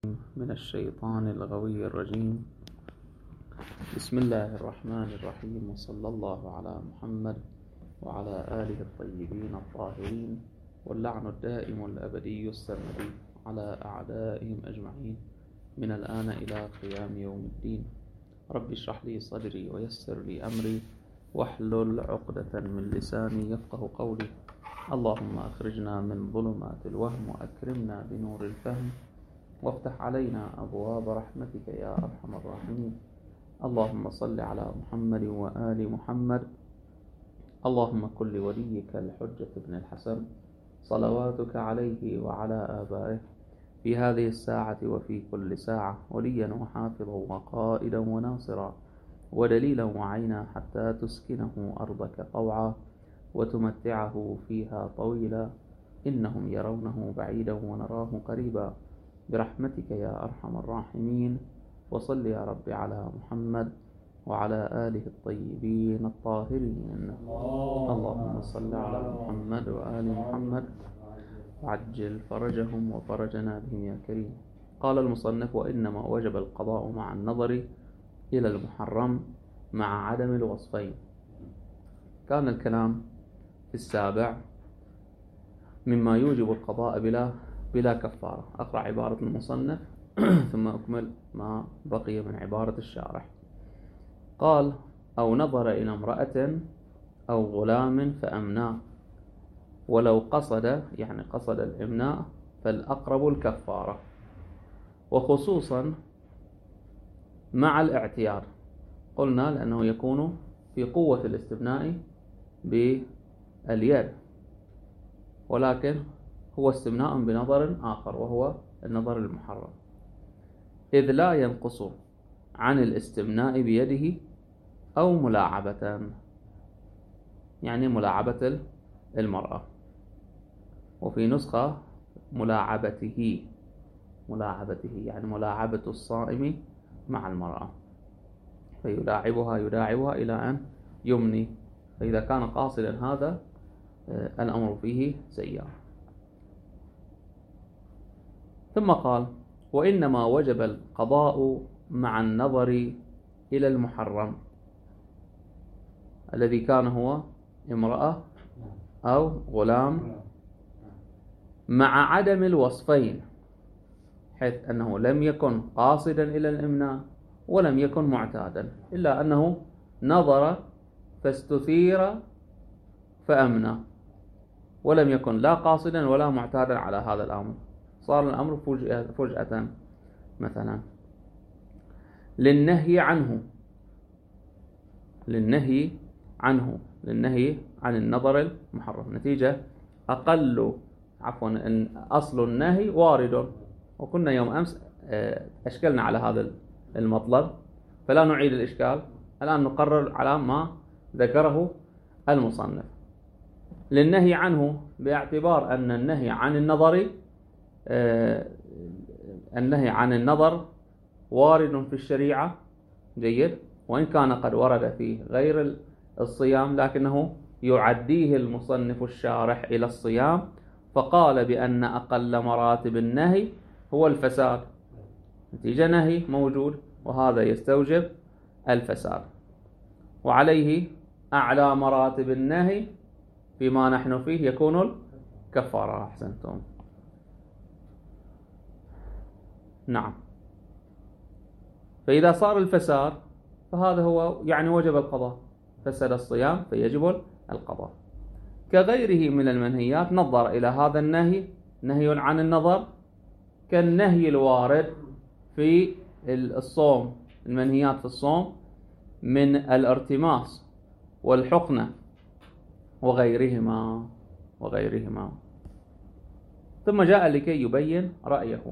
من الشيطان الغوي الرجيم. بسم الله الرحمن الرحيم، وصلى الله على محمد وعلى آله الطيبين الطاهرين، واللعن الدائم الأبدي السرمدي على أعدائهم أجمعين من الآن إلى قيام يوم الدين. رب اشرح لي صدري ويسر لي أمري واحلل عقدة من لساني يفقه قولي. اللهم أخرجنا من ظلمات الوهم وأكرمنا بنور الفهم، وافتح علينا أبواب رحمتك يا أرحم الراحمين. اللهم صل على محمد وآل محمد. اللهم كن لوليك الحجة بن الحسن صلواتك عليه وعلى آبائه في هذه الساعة وفي كل ساعة وليا وحافظا وقائدا وناصرا ودليلا وعينا، حتى تسكنه أرضك طوعا وتمتعه فيها طويلا. إنهم يرونه بعيدا ونراه قريبا برحمتك يا أرحم الراحمين. وصل يا رب على محمد وعلى آله الطيبين الطاهرين. اللهم صل على محمد وآل محمد وعجل فرجهم وفرجنا بهم يا كريم. قال المصنف: وإنما وجب القضاء مع النظر إلى المحرم مع عدم الوصفين. كان الكلام في السابع مما يوجب القضاء بلا كفارة. أقرأ عبارة المصنف ثم أكمل ما بقي من عبارة الشارح. قال: أو نظر إلى امرأة أو غلام فأمناه، ولو قصد الإمناء فالأقرب الكفارة، وخصوصا مع الاعتياد. قلنا لأنه يكون في قوة الاستبناء باليد، ولكن هو استبناء بنظر آخر وهو النظر المحرم، إذ لا ينقص عن الاستبناء بيده أو ملاعبة، يعني ملاعبة المرأة، وفي نسخة ملاعبته يعني ملاعبة الصائم مع المرأة، فيداعبها إلى أن يمني، فإذا كان قاصدا هذا الأمر فيه سيئ. ثم قال: وإنما وجب القضاء مع النظر إلى المحرم الذي كان هو امرأة أو غلام مع عدم الوصفين، حيث أنه لم يكن قاصدا إلى الإمناء ولم يكن معتادا، إلا أنه نظر فاستثير فأمنى، ولم يكن لا قاصدا ولا معتادا على هذا الأمر. صار الأمر فجأة مثلا للنهي عن النظر المحرم، نتيجة أصل النهي وارد، وكنا يوم أمس أشكلنا على هذا المطلب، فلا نعيد الإشكال. الآن نقرر على ما ذكره المصنف. للنهي عنه باعتبار أن النهي عن النظر وارد في الشريعة، جيد، وإن كان قد ورد في غير الصيام، لكنه يعديه المصنف الشارح إلى الصيام، فقال بأن أقل مراتب النهي هو الفساد، نتيجة نهي موجود وهذا يستوجب الفساد، وعليه أعلى مراتب النهي فيما نحن فيه يكون الكفارة. أحسنتم، نعم. فإذا صار الفساد فهذا هو يعني وجب القضاء، فسد الصيام فيجب القضاء. كغيره من المنهيات نظر إلى هذا النهي، نهي عن النظر، كالنهي الوارد في الصوم، المنهيات في الصوم من الارتماس والحقنة وغيرهما. ثم جاء لكي يبين رأيه،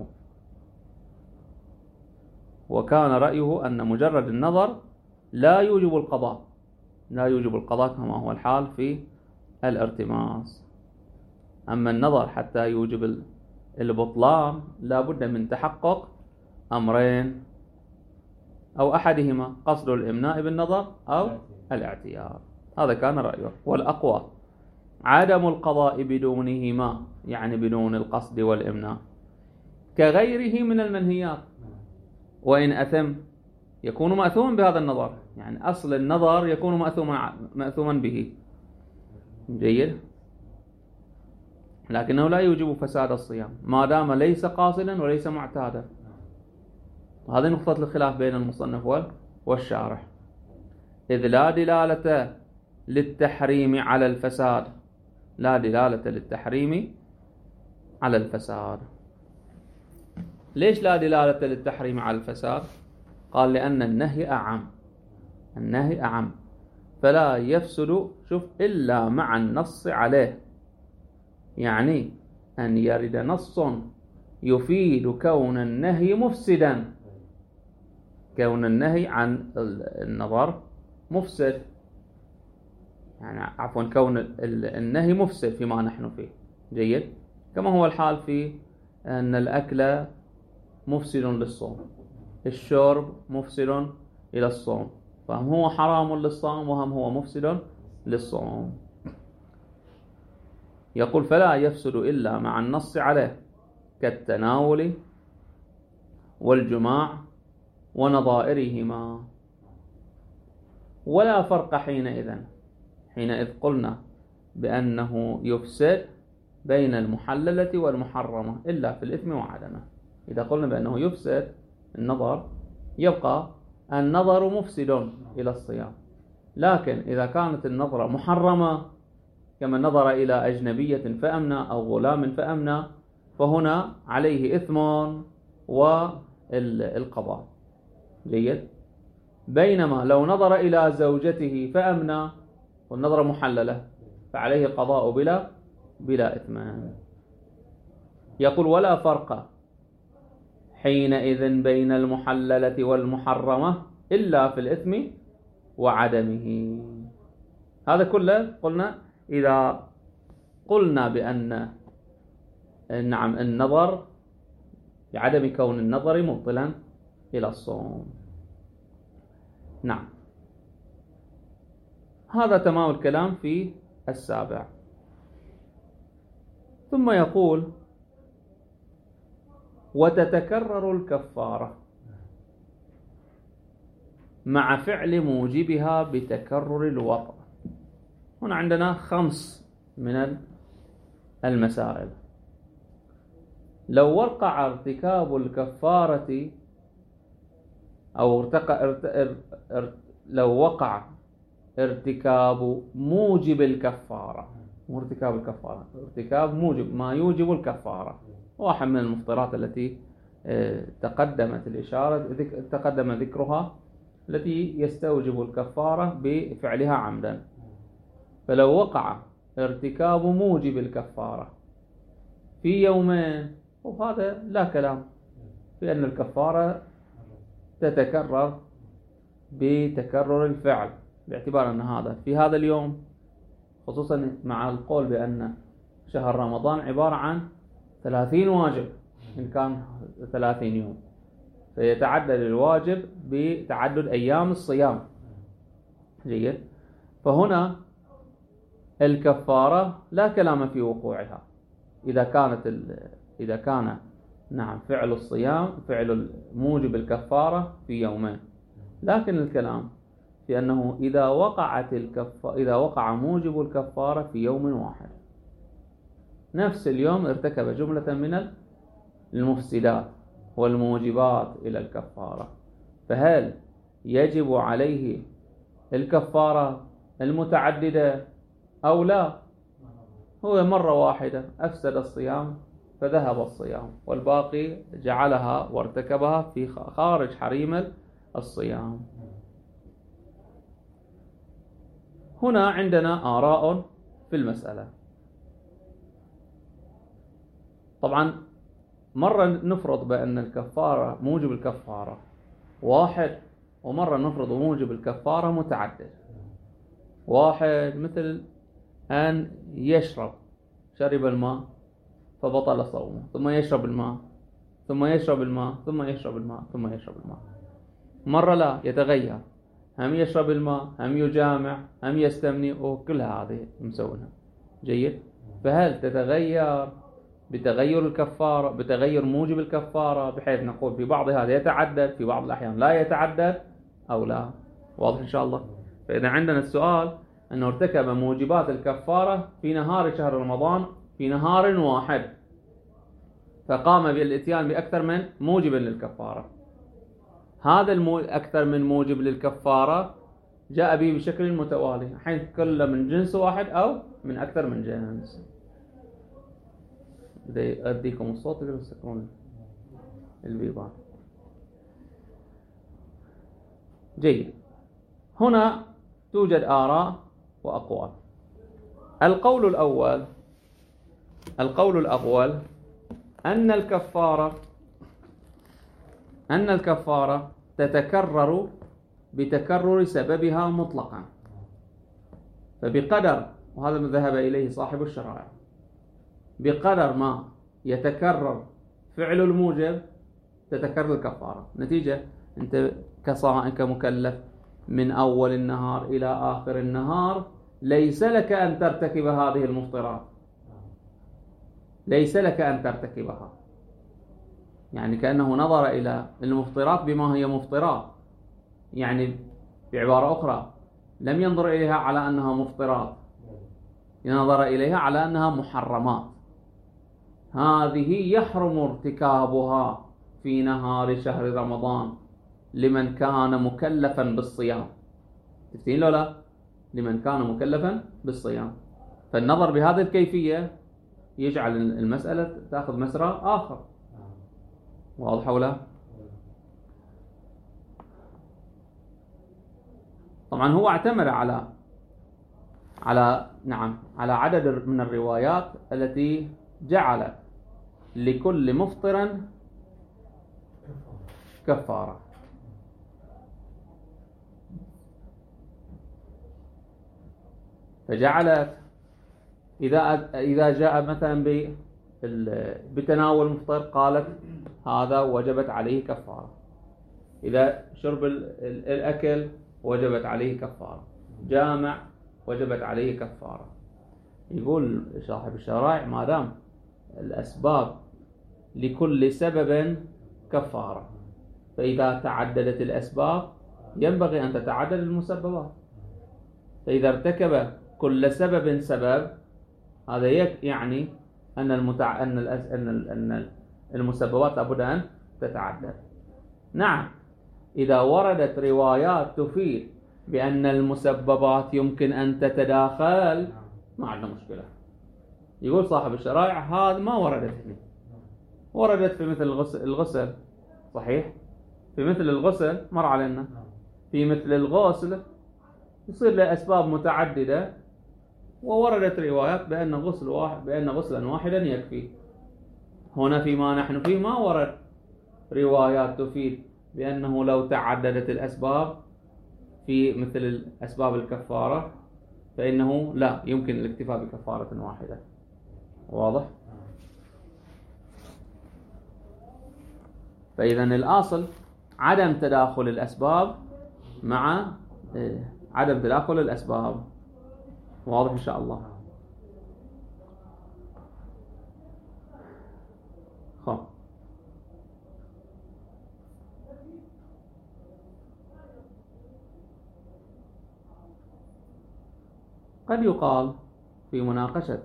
وكان رأيه أن مجرد النظر لا يوجب القضاء كما هو الحال في الارتماس. أما النظر حتى يوجب البطلان لا بد من تحقق أمرين، أو أحدهما قصد الإمناء بالنظر أو الاعتياد. هذا كان رأيه، والأقوى عدم القضاء بدونهما، يعني بدون القصد والإمناء، كغيره من المنهيات، وإن أثم يكون مأثوما بهذا النظر، يعني أصل النظر يكون مأثوما به. جيد، لكنه لا يوجب فساد الصيام ما دام ليس قاصدا وليس معتادا. هذه نقطة الخلاف بين المصنف والشارح. إذ لا دلالة للتحريم على الفساد، لا دلالة للتحريم على الفساد. ليش لا دلالة للتحريم على الفساد؟ قال لأن النهي أعم، النهي أعم، فلا يفسد شوف إلا مع النص عليه، يعني أن يرد نص يفيد كون النهي مفسدا، كون النهي عن النظر مفسد، يعني عفوا كون النهي مفسد فيما نحن فيه. جيد، كما هو الحال في أن الأكل مفسد للصوم، الشرب مفسد إلى الصوم، فهم هو حرام للصوم وهم هو مفسد للصوم. يقول فلا يفسد إلا مع النص عليه كالتناول والجماع ونظائرهما. ولا فرق حينئذ قلنا بأنه يفسد بين المحللة والمحرمة إلا في الإثم وعدمه. إذا قلنا بأنه يفسد النظر يبقى النظر مفسد إلى الصيام، لكن إذا كانت النظرة محرمة كما نظر إلى أجنبية فأمنى أو غلام فأمنى فهنا عليه إثم والقضاء. جيد، بينما لو نظر إلى زوجته فأمنى والنظرة محللة فعليه قضاء بلا إثمان. يقول ولا فرق حينئذ بين المحللة والمحرمة إلا في الإثم وعدمه. هذا كله قلنا إذا قلنا بأن نعم النظر بعدم كون النظر مبطلا إلى الصوم. نعم، هذا تمام الكلام في السابع. ثم يقول وتتكرر الكفارة مع فعل موجبها بتكرر الوطء. هنا عندنا 5 من المسائل. لو وقع ارتكاب الكفارة أو لو وقع ارتكاب موجب الكفارة، مو ارتكاب الكفارة، ارتكاب موجب ما يوجب الكفارة، واحد من المفطرات التي تقدم ذكرها التي يستوجب الكفارة بفعلها عمدا. فلو وقع ارتكاب موجب الكفارة في يومين وهذا لا كلام في أن الكفارة تتكرر بتكرر الفعل، باعتبار أن هذا في هذا اليوم، خصوصا مع القول بأن شهر رمضان عبارة عن 30 واجب إن كان 30 يوم، فيتعدد الواجب بتعدد أيام الصيام. جيد، فهنا الكفارة لا كلام في وقوعها إذا كان نعم فعل الصيام فعل موجب الكفارة في يومين، لكن الكلام في أنه إذا وقع موجب الكفارة في يوم واحد، نفس اليوم ارتكب جملة من المفسدات والموجبات إلى الكفارة، فهل يجب عليه الكفارة المتعددة أو لا؟ هو مرة واحدة أفسد الصيام فذهب الصيام، والباقي جعلها وارتكبها في خارج حريم الصيام. هنا عندنا آراء في المسألة. طبعا مرة نفرض بأن الكفارة موجب الكفارة واحد، ومرة نفرض موجب الكفارة متعدد. واحد مثل أن شرب الماء فبطل صومه، ثم يشرب الماء ثم يشرب الماء ثم يشرب الماء ثم يشرب الماء. مرة لا، يتغير، هم يشرب الماء هم يجامع هم يستمني وكل هذه مسوونها. جيد، فهل تتغير بتغير الكفارة، بتغير موجب الكفارة، بحيث نقول في بعض هذا يتعدد، في بعض الأحيان لا يتعدد أو لا. واضح إن شاء الله؟ فإذا عندنا السؤال أنه ارتكب موجبات الكفارة في نهار شهر رمضان في نهار واحد، فقام بالإتيان بأكثر من موجب للكفارة، هذا أكثر من موجب للكفارة جاء به بشكل متوالي، حيث كل من جنس واحد أو من أكثر من جنس. أديكم الصوت اللي تسكرون البيبان. جيد. هنا توجد آراء وأقوال. القول الأول أن الكفارة تتكرر بتكرر سببها مطلقا، فبقدر، وهذا ما ذهب إليه صاحب الشرائع، بقدر ما يتكرر فعل الموجب تتكرر الكفارة. نتيجة أنت كصائم كمكلف من أول النهار إلى آخر النهار ليس لك أن ترتكب هذه المفطرات، ليس لك أن ترتكبها، يعني كأنه نظر إلى المفطرات بما هي مفطرات، يعني بعبارة أخرى لم ينظر إليها على أنها مفطرات، ينظر إليها على أنها محرمات. هذه يحرم ارتكابها في نهار شهر رمضان لمن كان مكلفا بالصيام. تفتين لو لا؟ لمن كان مكلفا بالصيام. فالنظر بهذه الكيفية يجعل المسألة تأخذ مسرى آخر. واضح ولا؟ طبعا هو اعتمد على عدد من الروايات التي جعلت لكل مفطر كفارة. فجعلت إذا جاء مثلا بتناول المفطر قالت هذا وجبت عليه كفارة، إذا شرب الأكل وجبت عليه كفارة، جامع وجبت عليه كفارة. يقول صاحب الشرائع ما دام الأسباب لكل سبب كفارة، فإذا تعددت الأسباب ينبغي أن تتعدد المسببات. فإذا ارتكب كل سبب هذا يعني أن المسببات لابد أن تتعدد. نعم، إذا وردت روايات تفيد بأن المسببات يمكن أن تتداخل ما عندنا مشكلة. يقول صاحب الشرائع هذا ما وردت هنا، وردت في مثل الغسل صحيح، في مثل الغسل مر علينا، في مثل الغسل يصير له أسباب متعددة، ووردت روايات بأن غسلا واحدا يكفي. هنا فيما نحن فيه ما ورد روايات تفيد بأنه لو تعددت الأسباب في مثل أسباب الكفارة فإنه لا يمكن الاكتفاء بكفارة واحدة. واضح؟ فإذا الأصل عدم تداخل الأسباب مع عدم تداخل الأسباب. واضح إن شاء الله؟ خب. قد يقال في مناقشة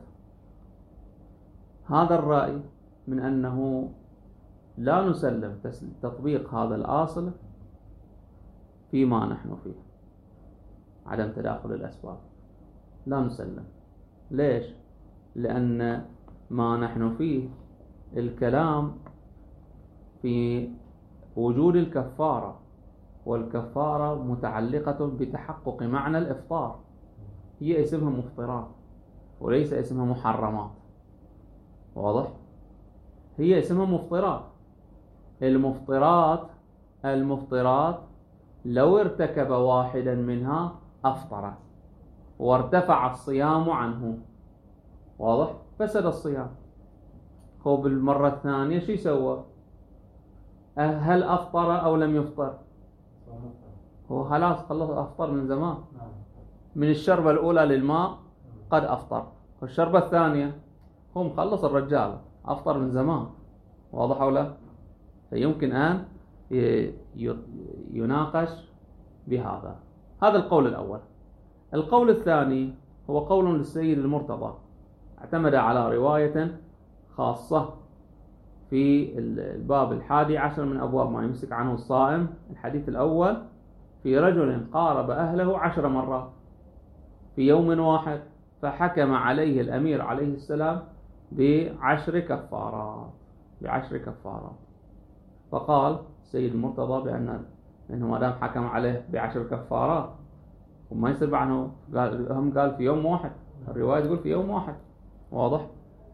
هذا الرأي من أنه لا نسلم تطبيق هذا الأصل فيما نحن فيه، عدم تداخل الأسباب لا نسلم. ليش؟ لأن ما نحن فيه الكلام في وجود الكفارة، والكفارة متعلقة بتحقق معنى الإفطار، هي اسمها مفطرات وليس اسمها محرمات. واضح؟ هي اسمها مفطرات. المفطرات لو ارتكب واحدا منها أفطر وارتفع الصيام عنه. واضح؟ فسد الصيام. هو بالمرة الثانية شو يسوى؟ هل أفطر أو لم يفطر؟ هو خلاص خلص أفطر من زمان، من الشربة الأولى للماء قد أفطر، والشربة الثانية هو مخلص الرجال أفطر من زمان، واضح أو لا؟ فيمكن أن يناقش بهذا. هذا القول الأول. القول الثاني هو قول للسيد المرتضى، اعتمد على رواية خاصة في الباب 11 من أبواب ما يمسك عنه الصائم. الحديث الأول في رجل قارب أهله 10 مرات في يوم واحد، فحكم عليه الأمير عليه السلام ب10 كفارات. فقال السيد المرتضى بأنه ما دام حكم عليه ب10 كفارات وما يصير عنه، قال في يوم واحد، الرواية تقول في يوم واحد، واضح؟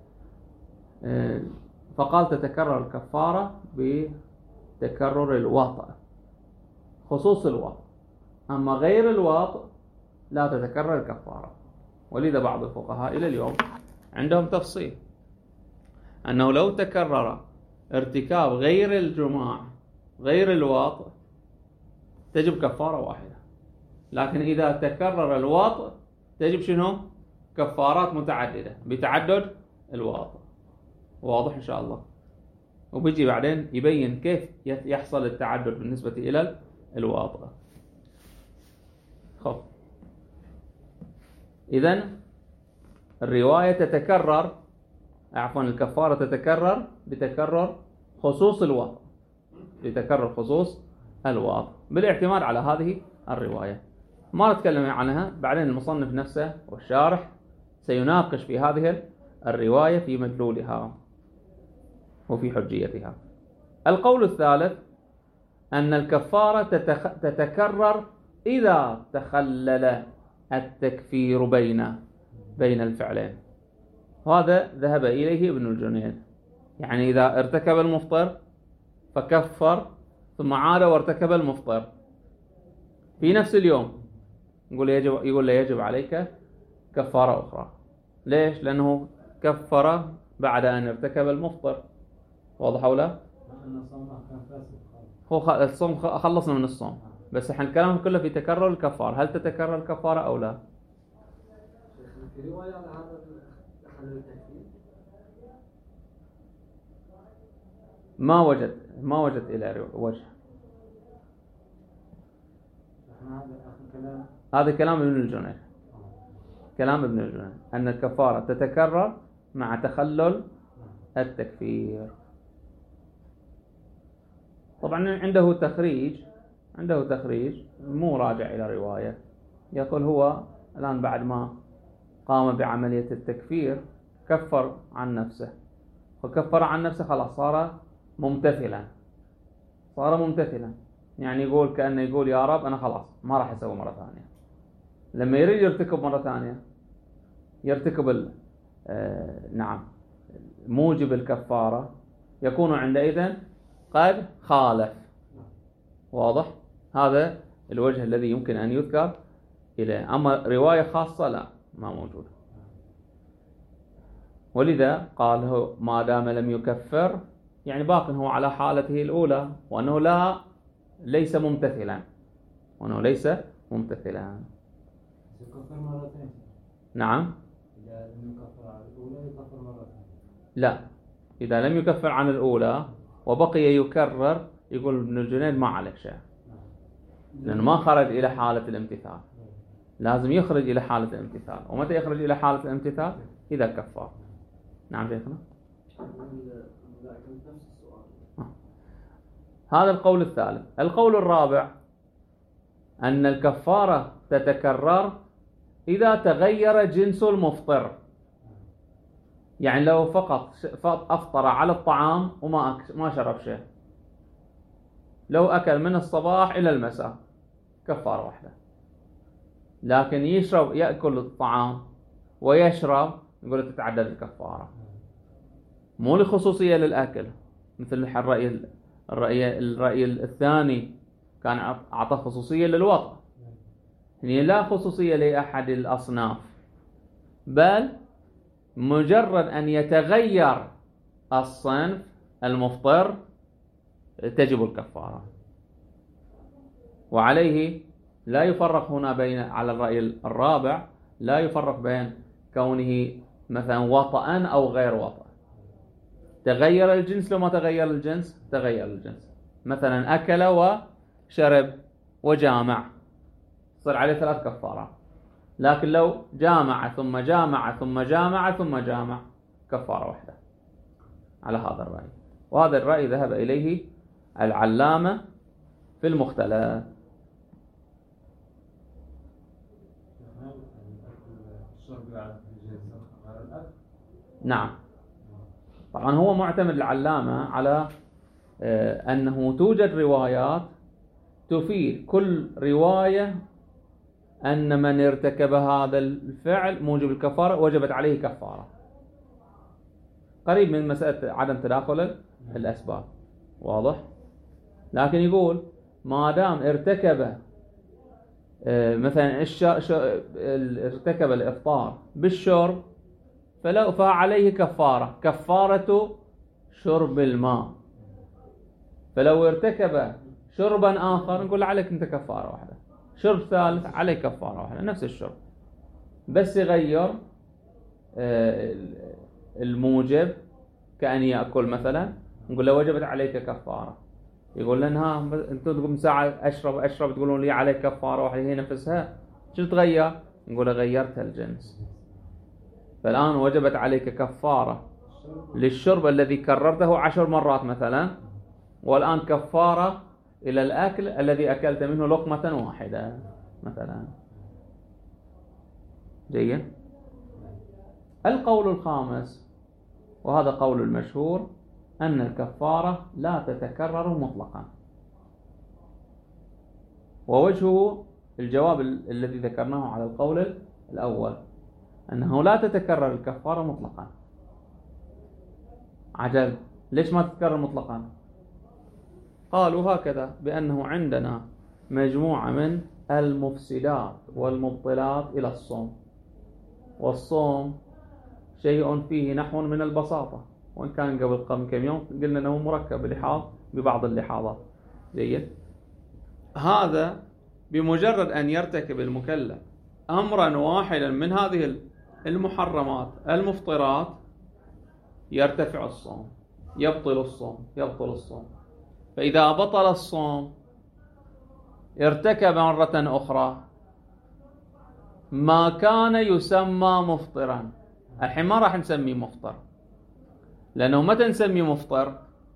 فقال تتكرر الكفارة بتكرر الوطء، خصوص الوطء، أما غير الوطء لا تتكرر الكفارة. ولذا بعض الفقهاء إلى اليوم عندهم تفصيل أنه لو تكرر ارتكاب غير الجماع غير الوطء تجب كفارة واحدة، لكن إذا تكرر الوطء تجب شنو؟ كفارات متعددة بتعدد الوطء. واضح إن شاء الله؟ وبيجي بعدين يبين كيف يحصل التعدد بالنسبة إلى الوطء. خب، إذن الرواية تتكرر، الكفارة تتكرر بتكرر خصوص الوطء، بالاعتماد على هذه الرواية. ما نتكلم عنها، بعدين المصنف نفسه والشارح سيناقش في هذه الرواية في مدلولها وفي حجيتها. القول الثالث أن الكفارة تتكرر إذا تخلل التكفير بين الفعلين، وهذا ذهب إليه ابن الجنيد. يعني إذا ارتكب المفطر فكفر ثم عاد وارتكب المفطر في نفس اليوم، يقول له يجب عليك كفارة أخرى. ليش؟ لأنه كفر بعد أن ارتكب المفطر. واضح أو لا؟ هو الصوم خلصنا من الصوم، بس احنا الكلام كله في تكرر الكفارة. هل تتكرر الكفارة أو لا؟ في رواية على هذا تحلل التكفير ما وجد إلى وجه. هذا كلام ابن الجنيد، أن الكفارة تتكرر مع تخلل التكفير. طبعا عنده تخريج مو راجع إلى رواية، يقول هو الآن بعد ما قام بعملية التكفير كفر عن نفسه، وكفر عن نفسه خلاص صار ممتثلا. يعني كأنه يقول يا رب أنا خلاص ما راح أسوي مرة ثانية. لما يريد يرتكب مرة ثانية يرتكب موجب الكفارة، يكون عندئذ قد خالف. واضح؟ هذا الوجه الذي يمكن أن يذكر إليه. أما رواية خاصة لا، ما موجودة. ولذا قال ما دام لم يكفر يعني باق هو على حالته الأولى، وأنه ليس ممتثلا. يكفر مرتين. نعم. إذا لم يكفر عن الأولى يكفر مرتين. لا، إذا لم يكفر عن الأولى وبقي يكرر، يقول ابن الجنيد ما عليك شيء، لأنه ما خرج إلى حالة الامتثال. لازم يخرج إلى حالة الامتثال. ومتى يخرج إلى حالة الامتثال؟ إذا كفر. نعم شيخنا. هذا القول الثالث. القول الرابع أن الكفارة تتكرر إذا تغير جنس المفطر. يعني لو فقط أفطر على الطعام وما شرب شيء، لو أكل من الصباح إلى المساء كفارة واحدة. لكن يأكل الطعام ويشرب، يقول تتعدد الكفارة. مو لخصوصية للأكل، مثل الرأي الثاني كان أعطى خصوصية للوطء، يعني لا خصوصية لأحد الأصناف، بل مجرد أن يتغير الصنف المفطر تجب الكفارة. وعليه لا يفرق هنا على الرأي الرابع لا يفرق بين كونه مثلا وطأ أو غير وطأ. تغير الجنس لو ما تغير الجنس؟ تغير الجنس. مثلا أكل وشرب وجامع صار عليه 3 كفارات. لكن لو جامع ثم جامع ثم جامع ثم جامع كفارة واحدة على هذا الرأي. وهذا الرأي ذهب إليه العلامة في المختلف. نعم. طبعا هو معتمد العلامة على أنه توجد روايات تفيد كل رواية أن من ارتكب هذا الفعل موجب الكفارة وجبت عليه كفارة، قريب من مسألة عدم تداخل الأسباب. واضح؟ لكن يقول ما دام ارتكب مثلا ارتكب الإفطار بالشرب فعليه كفارة شرب الماء. فلو ارتكب شربا آخر نقول عليك أنت كفارة واحدة، شرب ثالث عليك كفارة واحدة، نفس الشرب بس يغير الموجب، كأن يأكل مثلا نقول له وجبت عليك كفارة. يقول لنا انتم تقوم ساعة أشرب تقولون لي عليك كفارة واحدة هي نفسها، شو تغير؟ نقول غيرت الجنس، فالآن وجبت عليك كفارة للشرب الذي كررته 10 مرات مثلا، والآن كفارة إلى الأكل الذي أكلت منه لقمة واحدة مثلا. جيد. القول الخامس وهذا قول المشهور أن الكفارة لا تتكرر مطلقا، ووجهه الجواب الذي ذكرناه على القول الأول أنه لا تتكرر الكفارة مطلقا. عجل، ليش ما تتكرر مطلقا؟ قالوا هكذا بأنه عندنا مجموعة من المفسدات والمبطلات إلى الصوم، والصوم شيء فيه نحو من البساطة، وإن كان قبل كم يوم قلنا أنه مركب لحاظ ببعض اللحاظات. جيد. هذا بمجرد أن يرتكب المكلف أمرا واحدا من هذه المحرمات المفطرات يرتفع الصوم، يبطل الصوم. فإذا بطل الصوم ارتكب مرة أخرى ما كان يسمى مفطرا. الحين ما راح نسميه مفطر، لأنه متى نسميه مفطر؟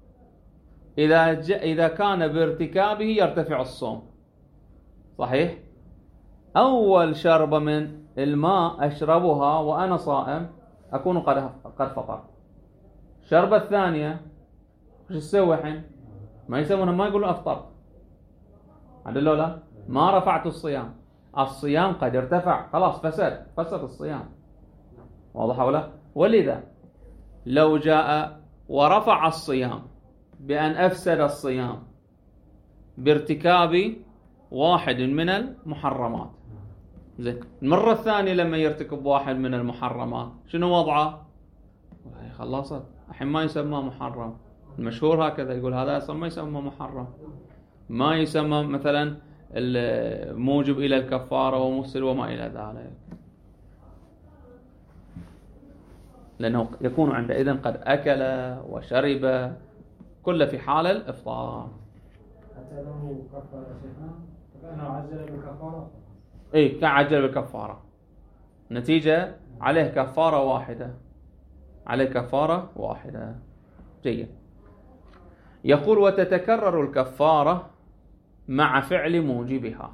إذا كان بارتكابه يرتفع الصوم. صحيح؟ أول شربة من الماء أشربها وأنا صائم أكون قد فطرت. الشربة الثانية وش تسوي الحين؟ ما يسوونها، ما يقولون أفطرت. عدلوا لا، ما رفعت الصيام قد ارتفع، خلاص فسد الصيام. واضح ولا؟ ولذا لو جاء ورفع الصيام بأن أفسد الصيام بارتكاب واحد من المحرمات، زين، المرة الثانية لما يرتكب واحد من المحرمات شنو وضعه؟ خلصت، الحين ما يسمى محرم. المشهور هكذا يقول هذا أصلا ما يسمى محرم، ما يسمى مثلا الموجب إلى الكفارة ومفسد وما إلى ذلك، لأنه يكون عندئذ قد أكل وشرب كل في حال الإفطار. حتى له كفارة شيخنا فكأنه عجل بالكفارة. إيه، كعجل بالكفارة، نتيجة عليه كفارة واحدة. جيد. يقول وتتكرر الكفارة مع فعل موجبها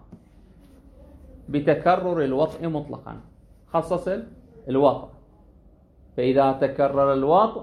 بتكرر الوطء مطلقا. خصص الوطء، فإذا تكرر الوطء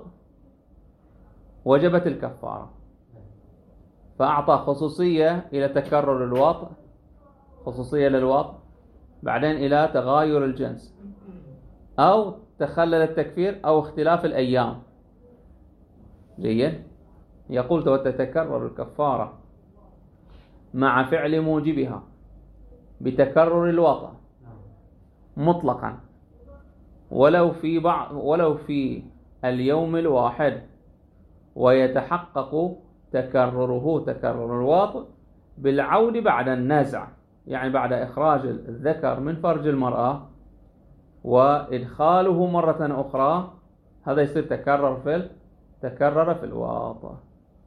وجبت الكفارة، فأعطى خصوصية إلى تكرر الوطء، خصوصية للوطء، بعدين إلى تغاير الجنس أو تخلل التكفير أو اختلاف الأيام. جيد. يقول وتتكرر الكفارة مع فعل موجبها بتكرر الوطء مطلقا ولو في اليوم الواحد، ويتحقق تكرر الوطء بالعود بعد النزع، يعني بعد إخراج الذكر من فرج المرأة وإدخاله مرة أخرى، هذا يصير تكرر في الواطة.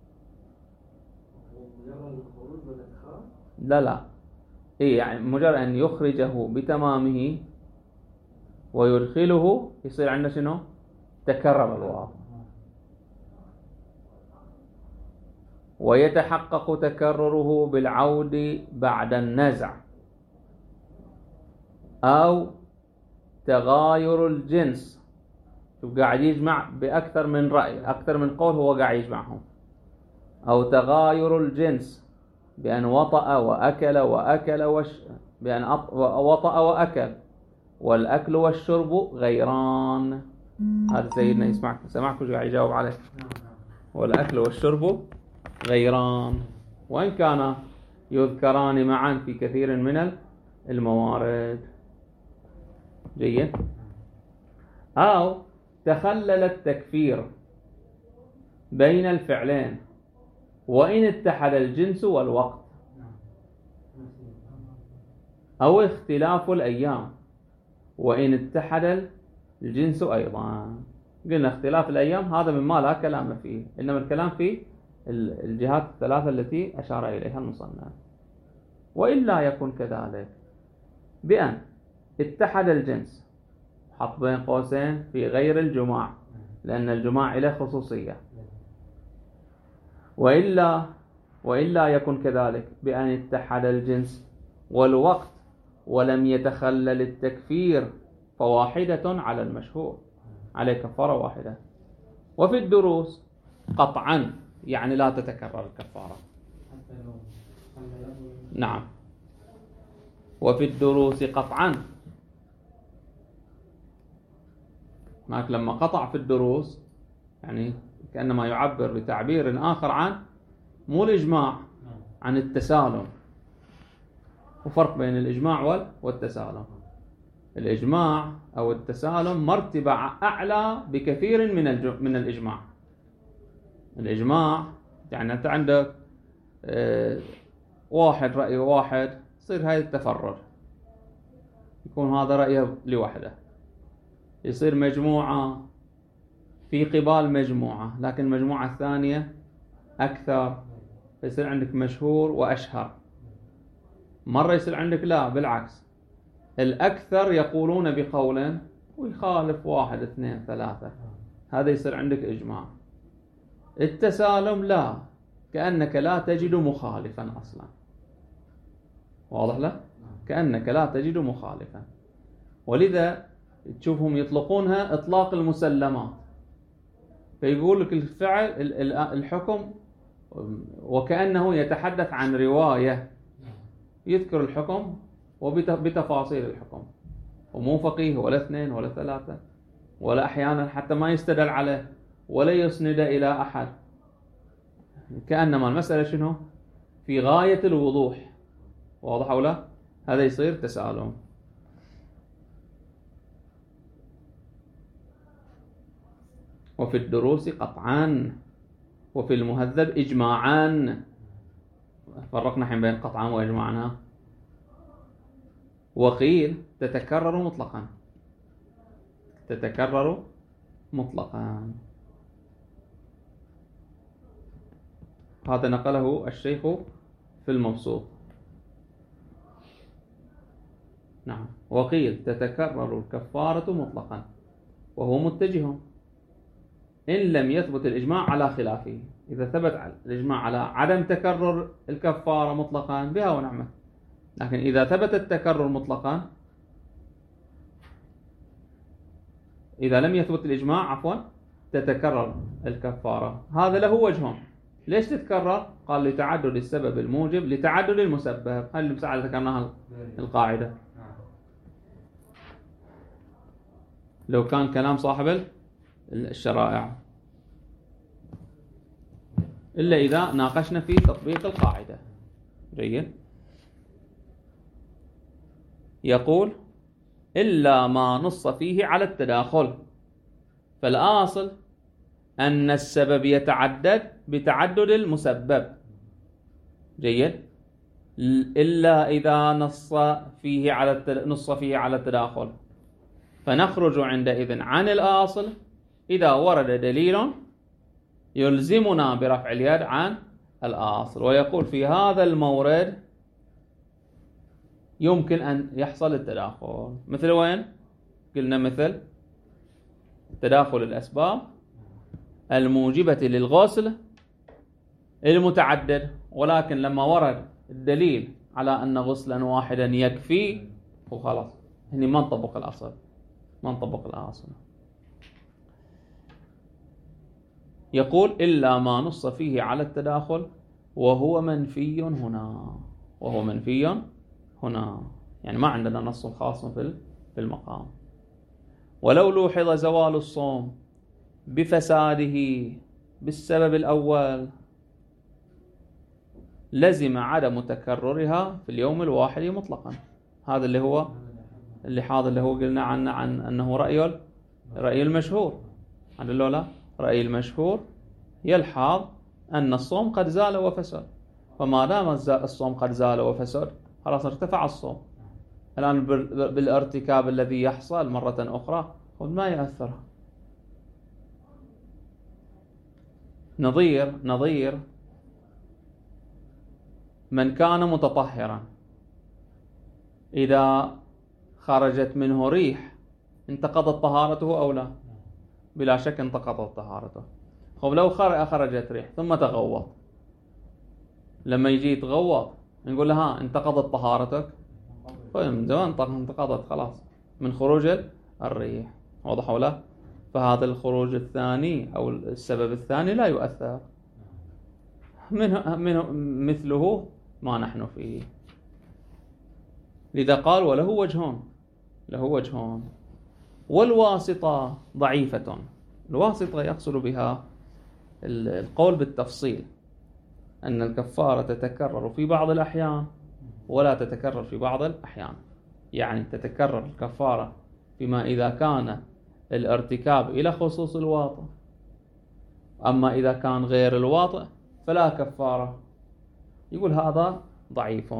مجرد الخروج والإدخال؟ لا إيه يعني مجرد أن يخرجه بتمامه ويدخله يصير عندنا شنو؟ تكرر الواطة. ويتحقق تكرره بالعود بعد النزع أو تغاير الجنس. شوف قاعد يجمع بأكثر من رأي، أكثر من قول هو قاعد يجمعهم. أو تغاير الجنس بأن وطأ وأكل وأكل بأن وطأ وأكل، والأكل والشرب غيران. هذا سيدنا يسمعك، سمعك وش قاعد يجاوب عليه. والأكل والشرب غيران، وإن كان يذكران معا في كثير من الموارد. جيد. أو تخلل التكفير بين الفعلين وإن اتحد الجنس والوقت، أو اختلاف الأيام وإن اتحد الجنس أيضا. قلنا اختلاف الأيام هذا مما لا كلام فيه، إنما الكلام في الجهات الثلاثة التي أشار إليها المصنف. وإلا يكون كذلك بأن اتحد الجنس، حط بين قوسين في غير الجماع لأن الجماع له خصوصية. وإلا يكون كذلك بأن اتحد الجنس والوقت ولم يتخلل التكفير، فواحدة على المشهور، عليه كفارة واحدة. وفي الدروس قطعا يعني لا تتكرر الكفارة. نعم. وفي الدروس قطعا، معك لما قطع في الدروس يعني كأنما يعبر بتعبير آخر عن مو الإجماع، عن التسالم. وفرق بين الإجماع والتسالم. الإجماع أو التسالم مرتبة أعلى بكثير من الإجماع. الإجماع يعني أنت عندك واحد رأي واحد، يصير هاي التفرد، يكون هذا رأيه لوحده. يصير مجموعة في قبال مجموعة، لكن المجموعة الثانية أكثر، يصير عندك مشهور وأشهر. مرة يصير عندك لا بالعكس، الأكثر يقولون بقول ويخالف واحد اثنين ثلاثة، هذا يصير عندك إجماع. التسالم لا، كأنك لا تجد مخالفا أصلا. واضح له؟ كأنك لا تجد مخالفا. ولذا تشوفهم يطلقونها إطلاق المسلمات، فيقول لك الفعل الحكم وكأنه يتحدث عن رواية، يذكر الحكم وبتفاصيل الحكم، ومو فقيه ولا اثنين ولا ثلاثة، ولا أحيانا حتى ما يستدل عليه ولا يسند إلى أحد، كأنما المسألة شنو في غاية الوضوح. واضح أو لا؟ هذا يصير تسالم. وفي الدروس قطعا، وفي المهذب إجماعا. فرقنا حين بين قطعا وإجماعنا. وقيل تتكرر مطلقا، تتكرر مطلقا. هذا نقله الشيخ في المبسوط. نعم. وقيل تتكرر الكفارة مطلقا، وهو متجه إن لم يثبت الإجماع على خلافه. إذا ثبت الإجماع على عدم تكرر الكفارة مطلقا بها ونعمة، لكن إذا ثبت التكرر مطلقا، إذا لم يثبت الإجماع عفوا تتكرر الكفارة. هذا له وجههم. ليش تتكرر؟ قال لتعدد السبب الموجب لتعدد المسبب. هاي اللي مساعدة ذكرناها القاعدة. لو كان كلام صاحب الشرائع، إلا إذا ناقشنا في تطبيق القاعدة. جيد. يقول إلا ما نص فيه على التداخل، فالآصل أن السبب يتعدد بتعدد المسبب. جيد. إلا إذا نص فيه على التداخل، فنخرج عندئذ عن الآصل إذا ورد دليل يلزمنا برفع اليد عن الأصل، ويقول في هذا المورد يمكن أن يحصل التداخل. مثل وين؟ قلنا مثل تداخل الأسباب الموجبة للغسل المتعدد، ولكن لما ورد الدليل على أن غسلا واحدا يكفي وخلاص، هني ما نطبق الأصل، ما نطبق الأصل. يقول إلا ما نص فيه على التداخل وهو منفي هنا، وهو منفي هنا، يعني ما عندنا نص خاص في المقام. ولو لوحظ زوال الصوم بفساده بالسبب الأول لزم عدم تكررها في اليوم الواحد مطلقا. هذا اللي هو اللي هو قلنا عنه عن أنه رأي المشهور. هذا لا رأي المشهور يلحظ أن الصوم قد زال وفسد، فما دام الصوم قد زال وفسد خلاص ارتفع الصوم. الآن بالارتكاب الذي يحصل مرة أخرى ما يأثر. نظير من كان متطهرا إذا خرجت منه ريح انتقضت طهارته أو لا؟ بلا شك انتقضت طهارته. خب لو خرجت ريح ثم تغوط، لما يجي يتغوط نقول له ها انتقضت طهارتك؟ من زمان انتقضت خلاص من خروج الريح، واضح ولا؟ فهذا الخروج الثاني أو السبب الثاني لا يؤثر، منه مثله ما نحن فيه. لذا قال وله وجهون. والواسطة ضعيفة. الواسطة يقصد بها القول بالتفصيل، أن الكفارة تتكرر في بعض الأحيان ولا تتكرر في بعض الأحيان. يعني تتكرر الكفارة فيما إذا كان الارتكاب إلى خصوص الواطئ، أما إذا كان غير الواطئ فلا كفارة. يقول هذا ضعيف،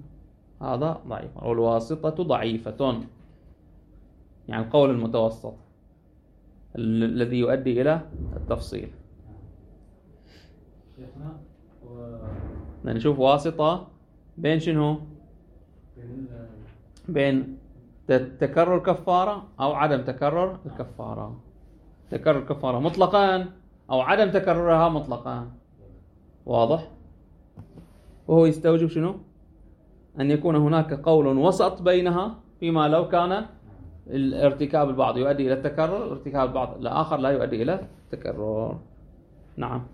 والواسطة ضعيفة، يعني القول المتوسط الذي يؤدي إلى التفصيل. نشوف واسطة بين شنو؟ بين تكرر الكفارة أو عدم تكرر الكفارة، تكرر الكفارة مطلقا أو عدم تكررها مطلقا، واضح؟ وهو يستوجب شنو؟ أن يكون هناك قول وسط بينها، فيما لو كان الارتكاب البعض يؤدي إلى التكرر، ارتكاب البعض الآخر لا يؤدي إلى التكرر. نعم.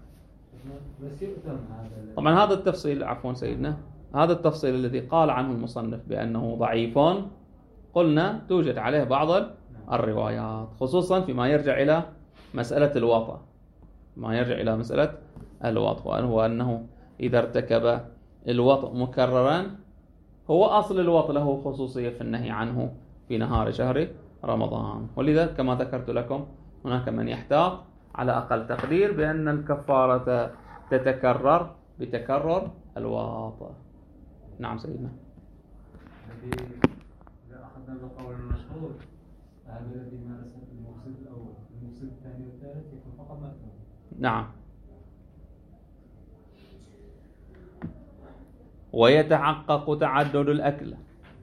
طبعا هذا التفصيل، عفوا سيدنا، هذا التفصيل الذي قال عنه المصنف بأنه ضعيف، قلنا توجد عليه بعض الروايات، خصوصا فيما يرجع إلى مسألة الوطء، وهو أنه إذا ارتكب الوطء مكررا، هو أصل الوطء له خصوصية في النهي عنه في نهار شهر رمضان. ولذا كما ذكرت لكم هناك من يحتاط على أقل تقدير بأن الكفارة تتكرر بتكرر الوطء. نعم سيدنا. إذا أخذنا القول المشهور هذا الذي مارس المفسد الأول، المفسد الثاني والثالث يكون فقط مأثم. نعم. ويتحقق تعدد الأكل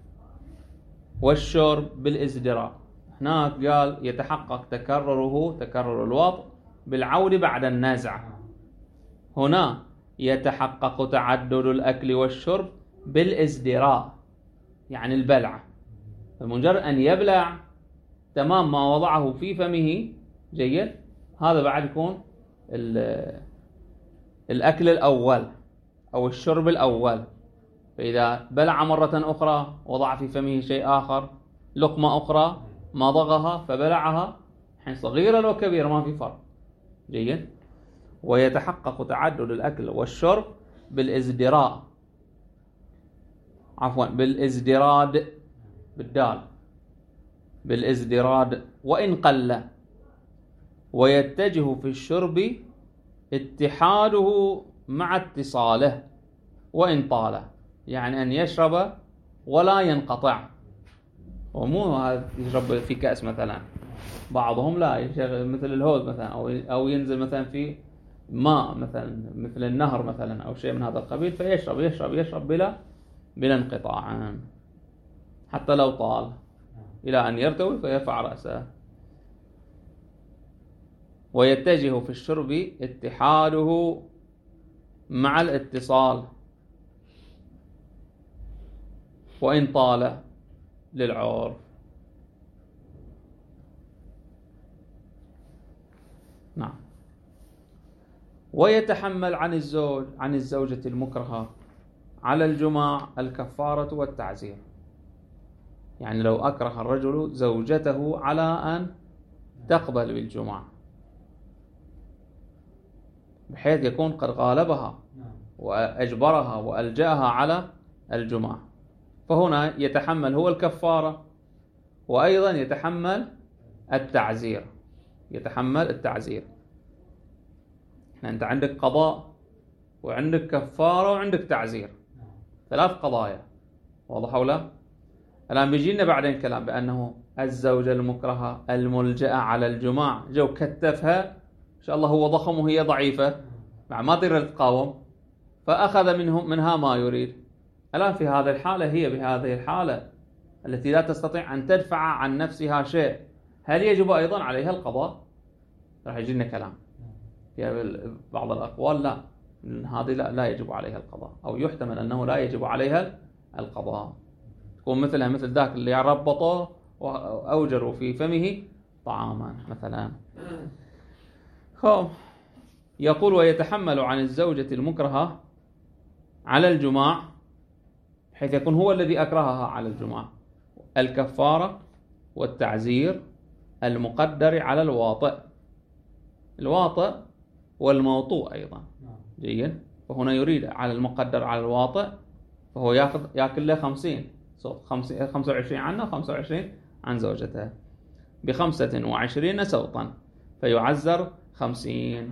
والشرب بالازدراء. هناك قال يتحقق تكرر الوطء بالعود بعد النزع، هنا يتحقق تعدد الأكل والشرب بالازدراء، يعني البلع. فمجرد أن يبلع تمام ما وضعه في فمه جيد، هذا بعد يكون الأكل الأول أو الشرب الأول. فإذا بلع مرة أخرى وضع في فمه شيء آخر، لقمة أخرى مضغها فبلعها، حين صغيرة وكبيرة ما في فرق، جيد. ويتحقق تعدد الأكل والشرب بالازدراء، بالازدراد بالدال، بالازدراد وإن قل. ويتجه في الشرب اتحاده مع اتصاله وإن طال، يعني أن يشرب ولا ينقطع، ومو يشرب في كأس مثلا، بعضهم لا يشرب مثل الهوز مثلا، أو ينزل مثلا في ماء مثلا مثل النهر مثلا أو شيء من هذا القبيل، فيشرب يشرب يشرب بلا انقطاع حتى لو طال إلى أن يرتوي فيرفع رأسه. ويتجه في الشرب اتحاده مع الاتصال وإن طال للعرف. نعم. ويتحمل عن الزوجة المكرهة على الجماع الكفارة والتعزير. يعني لو أكره الرجل زوجته على أن تقبل بالجماع بحيث يكون قد غالبها وأجبرها وألجأها على الجماع، فهنا يتحمل هو الكفارة وأيضا يتحمل التعزير. أنت عندك قضاء وعندك كفارة وعندك تعزير، 3 قضايا، واضح ولا؟ الآن بيجينا بعدين كلام بأنه الزوجة المكرهة الملجأة على الجماع جو كتفها إن شاء الله هو ضخم وهي ضعيفة ما تقدر تقاوم فأخذ منها ما يريد. الآن في هذه الحالة هي بهذه الحالة التي لا تستطيع أن تدفع عن نفسها شيء، هل يجب أيضا عليها القضاء؟ راح يجينا كلام في بعض الأقوال لا، هذه لا يجب عليها القضاء، أو يحتمل أنه لا يجب عليها القضاء، تكون مثلها مثل ذاك اللي ربطه وأوجروا في فمه طعاما مثلا. يقول ويتحمل عن الزوجة المكرهة على الجماع حيث يكون هو الذي أكرهها على الجماع الكفارة والتعزير المقدر على الواطئ والموطوء أيضا. جيد. وهنا يريد على المقدر على الواطئ، فهو يأكل له 50 صوت، 25 عنه 25 عن زوجته ب25 سوطا فيعزر 50.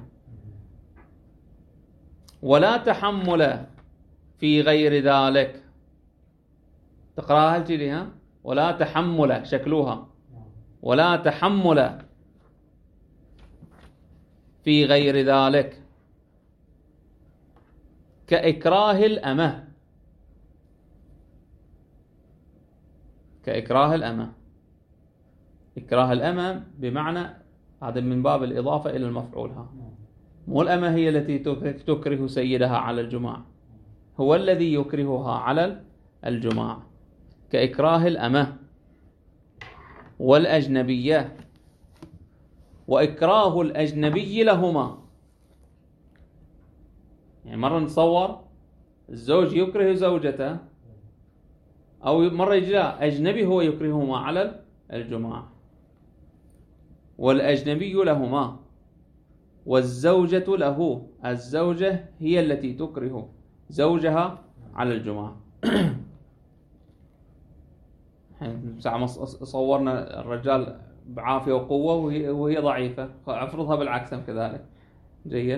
ولا تحمل في غير ذلك، تقرأها الجدي ها؟ ولا تحمل شكلوها، ولا تحمل في غير ذلك كإكراه الأمة. إكراه الأمة بمعنى هذا من باب الإضافة إلى المفعول، مو الأمة هي التي تكره سيدها على الجماع، هو الذي يكرهها على الجماع كإكراه الأمة والأجنبية وإكراه الأجنبي لهما. يعني مرة نتصور الزوج يكره زوجته، أو مرة يجي أجنبي هو يكرههما على الجماع، والأجنبي لهما والزوجة له، الزوجة هي التي تكره زوجها على الجماع. ساعة صورنا الرجال بعافية وقوة وهي ضعيفة، افرضها بالعكس كذلك. جيد.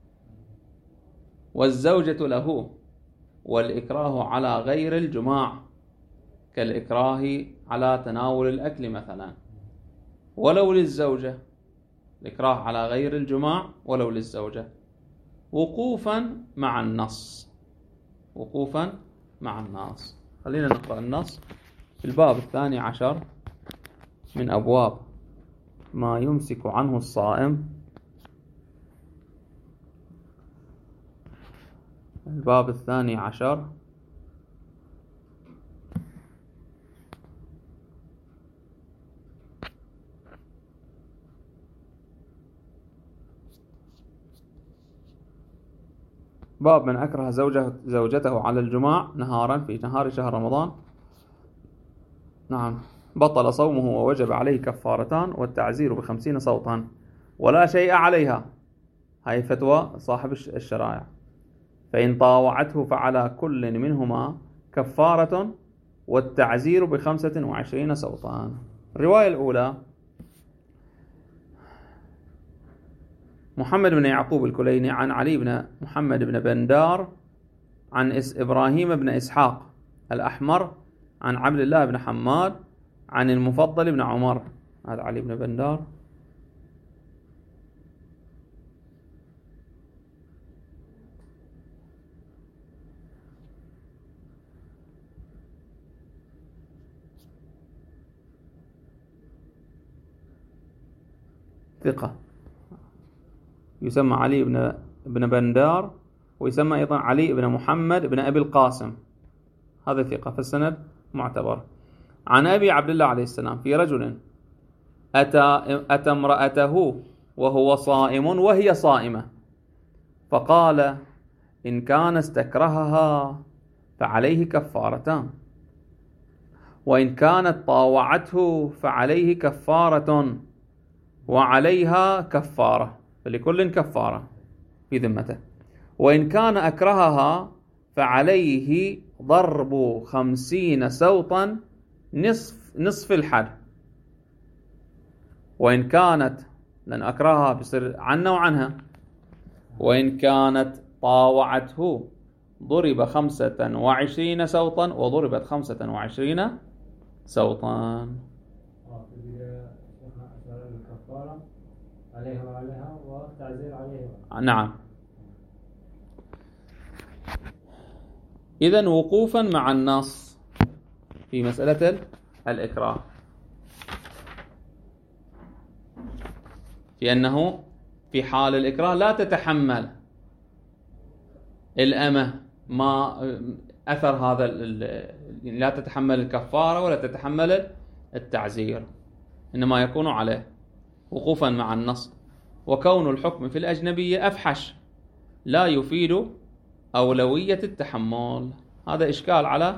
والزوجة له والإكراه على غير الجماع كالإكراه على تناول الأكل مثلا، ولو للزوجة، الإكراه على غير الجماع ولو للزوجة وقوفا مع النص. خلينا نقرأ النص في الباب 12 من أبواب ما يمسك عنه الصائم. الباب 12 باب من أكره زوجته على الجماع نهارا في نهار شهر رمضان، نعم، بطل صومه ووجب عليه كفارتان والتعزير ب50 صوتا ولا شيء عليها. هاي فتوى صاحب الشرائع. فإن طاوعته فعلى كل منهما كفارة والتعزير ب25 صوتا. الرواية الأولى محمد بن يعقوب الكليني عن علي بن محمد بن بندار عن إبراهيم بن إسحاق الأحمر عن عبد الله بن حماد عن المفضل بن عمر. هذا علي بن بندار. ثقة، يسمى علي بن بندار، ويسمى أيضا علي بن محمد بن أبي القاسم، هذا ثقة، فالسند معتبر. عن أبي عبد الله عليه السلام في رجل أتى امرأته وهو صائم وهي صائمة، فقال إن كان استكرهها فعليه كفارتان، وإن كانت طاوعته فعليه كفارة وعليها كفارة، فلكل كفارة في ذمته. وإن كان أكرهها فعليه ضرب 50 سوطا نصف الحد. وإن كانت، لأن أكرهها بصير عنه وعنها، وإن كانت طاوعته ضرب 25 سوطا وضربت 25 سوطا. عليها وعليها والتعزير عليها. نعم. إذن وقوفا مع النص في مسألة الإكراه، في أنه في حال الإكراه لا تتحمل الأمة ما أثر هذا، لا تتحمل الكفارة ولا تتحمل التعزير، إنما يكون عليه وقوفا مع النص. وكون الحكم في الأجنبية أفحش لا يفيد أولوية التحمل. هذا إشكال على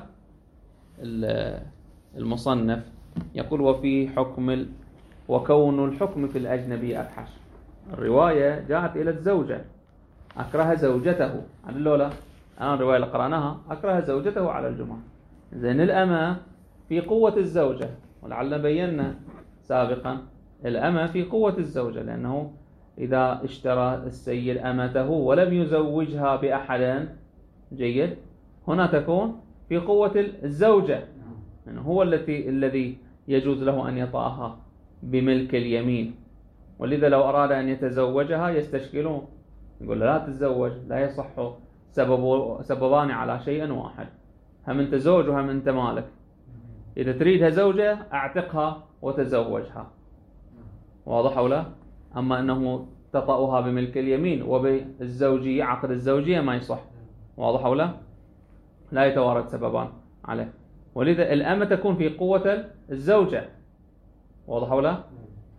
المصنف، يقول وفي حكم وكون الحكم في الأجنبي أفحش. الرواية جاءت إلى الزوجة، أكره زوجته على اللولة، أنا الرواية اللي قرأناها أكره زوجته على الجمعة. زين الأمة في قوة الزوجة، ولعلنا بينا سابقا الأمة في قوة الزوجة، لأنه إذا اشترى السيد أمته ولم يزوجها بأحد جيد، هنا تكون في قوة الزوجة، يعني هو الذي يجوز له أن يطأها بملك اليمين. ولذا لو أراد أن يتزوجها يستشكلون، يقول لا تتزوج، لا يصح، سببان على شيء واحد، هم أنت زوج وهم أنت مالك، إذا تريدها زوجة أعتقها وتزوجها، واضح أو لا؟ أما أنه تطأها بملك اليمين وبالزوجية، عقد الزوجية ما يصح، واضح أو لا؟ لا يتوارد سببان عليه، ولذا الأمة تكون في قوة الزوجة، واضح أو لا؟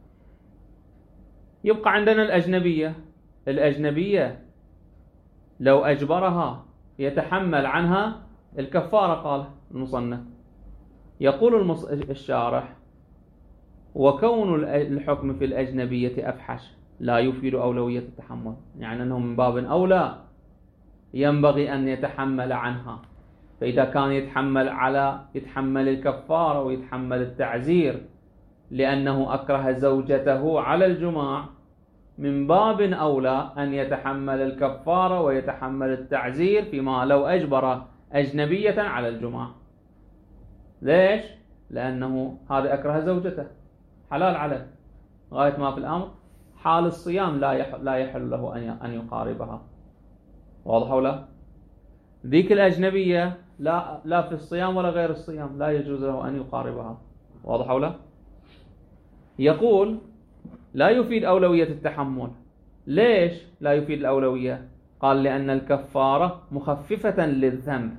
يبقى عندنا الأجنبية لو أجبرها يتحمل عنها الكفارة. قال المصنف، يقول الشارح وكون الحكم في الأجنبية أفحش لا يفيد أولوية التحمل، يعني أنه من باب أولى ينبغي أن يتحمل عنها. فإذا كان يتحمل الكفارة ويتحمل التعزير لأنه أكره زوجته على الجماع، من باب أولى أن يتحمل الكفارة ويتحمل التعزير فيما لو أجبر أجنبية على الجماع. ليش؟ لأنه هذا أكره زوجته، حلال عليه غاية ما في الأمر، حال الصيام لا يحل له أن يقاربها، واضح ولا؟ ذيك الأجنبية لا في الصيام ولا غير الصيام لا يجوز له أن يقاربها، واضح ولا؟ يقول لا يفيد أولوية التحمل. ليش لا يفيد الأولوية؟ قال لأن الكفارة مخففة للذنب،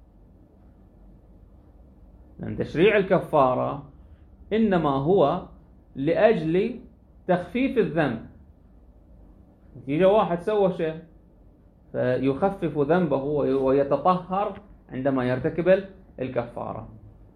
لأن تشريع الكفارة إنما هو لأجل تخفيف الذنب. يجي واحد سوى شيء فيخفف ذنبه ويتطهر عندما يرتكب الكفارة.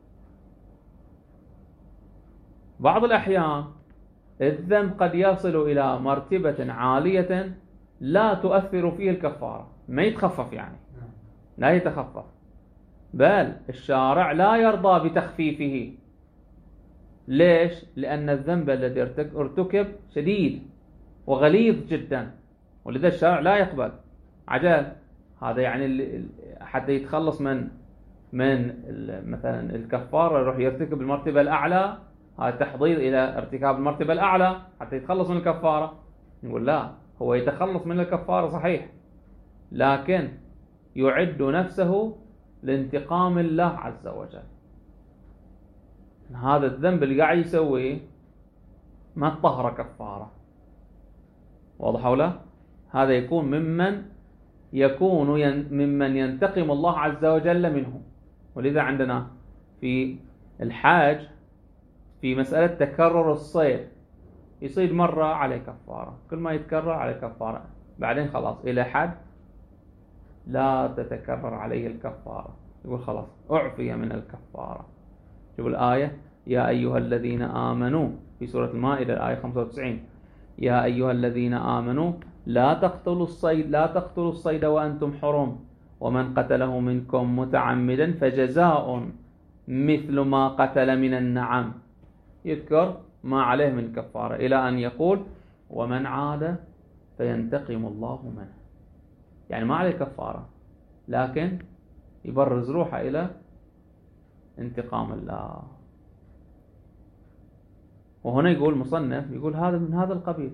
بعض الأحيان الذنب قد يصل إلى مرتبة عالية لا تؤثر فيه الكفارة، ما يتخفف، يعني لا يتخفف، بل الشارع لا يرضى بتخفيفه. ليش؟ لأن الذنب الذي ارتكب شديد وغليظ جدا، ولذا الشارع لا يقبل عجل. هذا يعني حتى يتخلص من مثلا الكفارة يروح يرتكب المرتبة الأعلى، هذا تحضير إلى ارتكاب المرتبة الأعلى حتى يتخلص من الكفارة. نقول لا، هو يتخلص من الكفارة صحيح، لكن يعد نفسه لانتقام الله عز وجل. هذا الذنب اللي قاعد يسويه ما تطهر كفارة، واضح ولا؟ هذا يكون ممن ينتقم الله عز وجل منه. ولذا عندنا في الحاج في مسألة تكرر الصيد، يصيد مرة عليه كفارة، كل ما يتكرر عليه كفارة، بعدين خلاص إلى حد لا تتكرر عليه الكفارة، يقول خلاص أعفي من الكفارة. شوف الآية: يا أيها الذين آمنوا في سورة المائدة الآية 95: يا أيها الذين آمنوا لا تقتلوا الصيد وأنتم حرم، ومن قتله منكم متعمدا فجزاء مثل ما قتل من النعم. يذكر ما عليه من كفارة إلى أن يقول: ومن عاد فينتقم الله منه. يعني ما عليه كفارة، لكن يبرز روحه إلى انتقام الله. وهنا يقول مصنف، يقول هذا من هذا القبيل،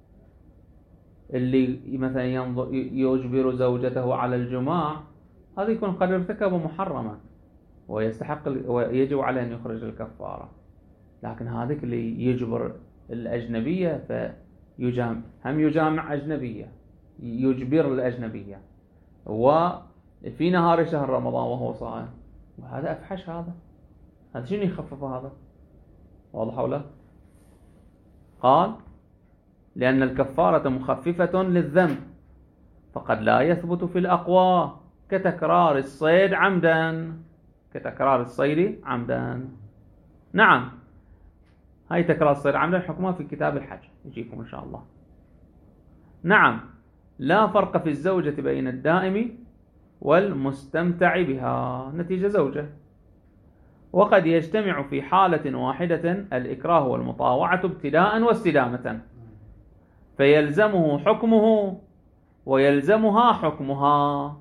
اللي مثلا يجبر زوجته على الجماع، هذا يكون قد ارتكب محرما ويستحق ويجب عليه أن يخرج الكفارة. لكن هذيك اللي يجبر الأجنبية هم يجامع أجنبية، يجبر الأجنبية وفي نهار شهر رمضان وهو صائم، وهذا أفحش. هذا شنو يخفف هذا؟ واضح ولا؟ قال: لأن الكفارة مخففة للذنب، فقد لا يثبت في الأقوى كتكرار الصيد عمدا. نعم، هاي تكرار الصيد عمدا حكمها في كتاب الحج، يجيكم إن شاء الله. نعم، لا فرق في الزوجة بين الدائم والمستمتع بها، نتيجة زوجة. وقد يجتمع في حالة واحدة الإكراه والمطاوعة ابتداء واستدامة، فيلزمه حكمه ويلزمها حكمها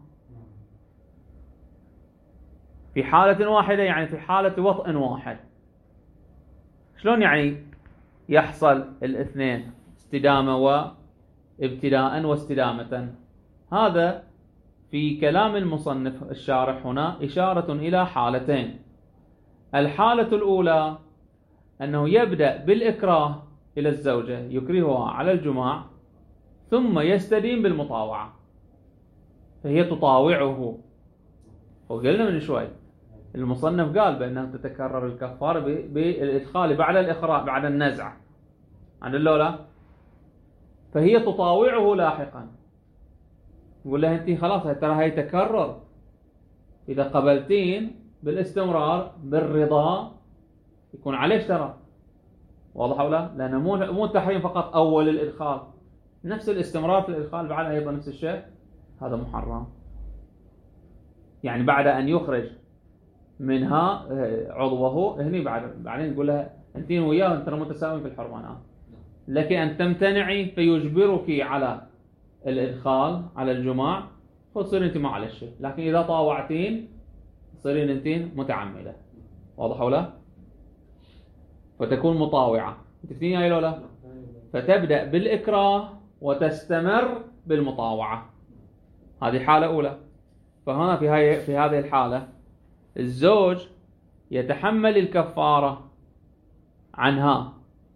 في حالة واحدة، يعني في حالة وطء واحد. شلون يعني يحصل الاثنين، استدامة وابتداء واستدامة؟ هذا في كلام المصنف الشارح هنا إشارة إلى حالتين. الحالة الأولى أنه يبدأ بالإكراه إلى الزوجة، يكرهها على الجماع، ثم يستدين بالمطاوعة، فهي تطاوعه. وقلنا من شوي المصنف قال بأنها تتكرر الكفارة بالإدخال بعد الإخراج، بعد النزع عن اللولة، فهي تطاوعه لاحقا. يقول لها أنت خلاص ترى هي تكرر، إذا قبلتين بالاستمرار بالرضا يكون عليه اشتراك. واضح ولا؟ لأنه مو التحريم فقط أول الإدخال، نفس الاستمرار في الإدخال بعد أيضا نفس الشيء، هذا محرم. يعني بعد أن يخرج منها عضوه هني بعدين يقول لها أنت وياه أنت متساوين في الحرمانات، لك أن تمتنعي فيجبرك على الإدخال على الجماع، فتصير أنت ما على شيء. لكن إذا طاوعتين تصيرين أنت متعمدة. واضح ولا؟ فتكون مطاوعة. تفتيني هاي لولا؟ فتبدأ بالإكراه وتستمر بالمطاوعة. هذه حالة أولى. فهنا في هذه الحالة الزوج يتحمل الكفارة عنها.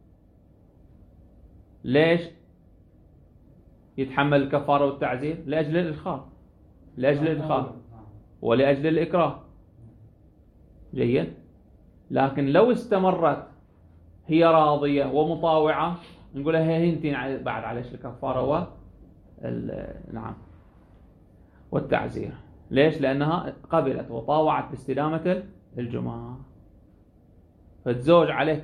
ليش يتحمل الكفارة والتعزير؟ لأجل الإدخال ولأجل الإكراه. جيد. لكن لو استمرت هي راضية ومطاوعة، نقول لها هي انت بعد عليش الكفارة نعم والتعزير. ليش؟ لأنها قبلت وطاوعت باستدامة الجماع. فالزوج عليه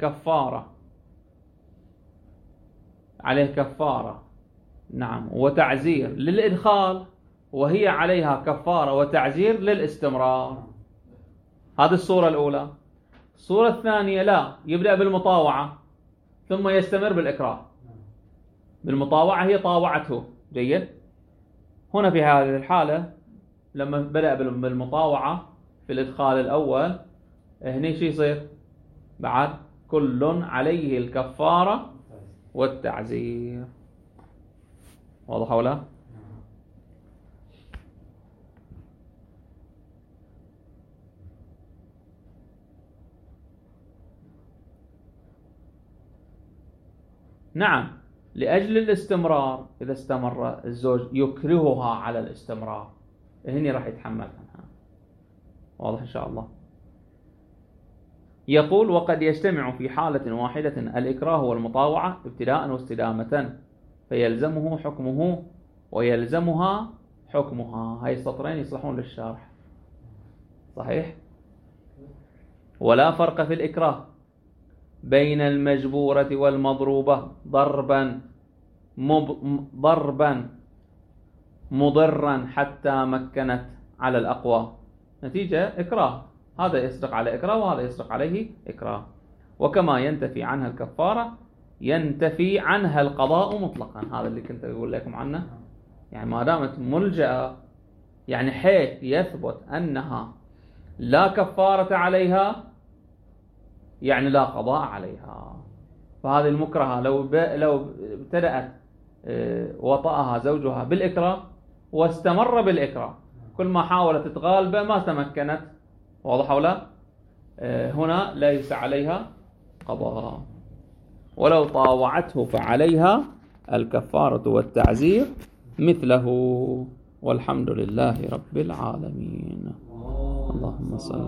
كفارة نعم وتعزير للإدخال، وهي عليها كفارة وتعزير للاستمرار. هذه الصورة الأولى. الصورة الثانية لا، يبدأ بالمطاوعة ثم يستمر بالإكراه. بالمطاوعة هي طاوعته. جيد. هنا في هذه الحالة لما بدأ بالمطاوعة في الإدخال الأول، هنا شو يصير؟ بعد كل عليه الكفارة والتعزير. واضح ولا؟ نعم، لأجل الاستمرار إذا استمر الزوج يكرهها على الاستمرار، هني راح يتحمل عنها. واضح إن شاء الله. يقول: وقد يجتمع في حالة واحدة الإكراه والمطاوعة ابتداء واستدامة، فيلزمه حكمه ويلزمها حكمها. هاي السطرين يصلحون للشارح. صحيح؟ ولا فرق في الإكراه بين المجبورة والمضروبة ضربا مضرا حتى مكنت على الأقوى. نتيجة إكراه، هذا يصدق على إكراه وهذا يصدق عليه إكراه. وكما ينتفي عنها الكفارة ينتفي عنها القضاء مطلقا. هذا اللي كنت أقول لكم عنه. يعني ما دامت ملجأة، يعني حيث يثبت أنها لا كفارة عليها، يعني لا قضاء عليها. فهذه المكرهة لو ابتدأت وطأها زوجها بالإكراه واستمر بالإكراه، كل ما حاولت تغالبه ما تمكنت، واضح ولا؟ هنا ليس عليها قضاء. ولو طاوعته فعليها الكفارة والتعزير مثله. والحمد لله رب العالمين. اللهم صل